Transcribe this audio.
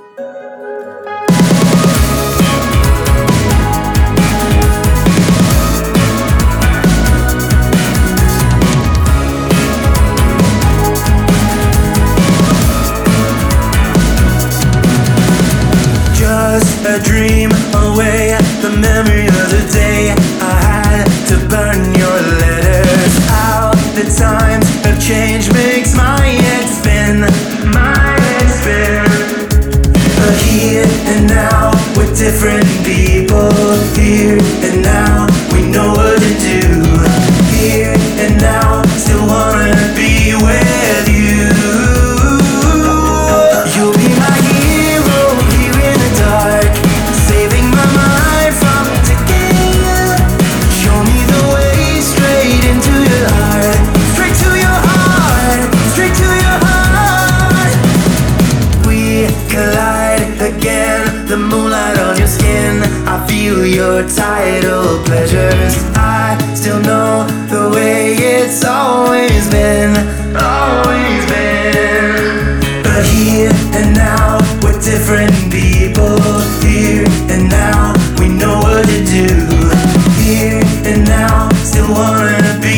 A dream away, the memory of the day I had to burn your letters out. The times have changed, makes my head spin, my head spin. But here and now, we're different people. Here and now, we know what to do. Here and now, still wanna be with you. You'll be my hero here in the dark, saving my mind from decay. Show me the way straight into your heart, straight to your heart, straight to your heart. We collide again, the moonlight on your skin. I feel your tidal pleasures. I still know the way it's always been, always been. But here and now, we're different people. Here and now, we know what to do. Here and now, still wanna be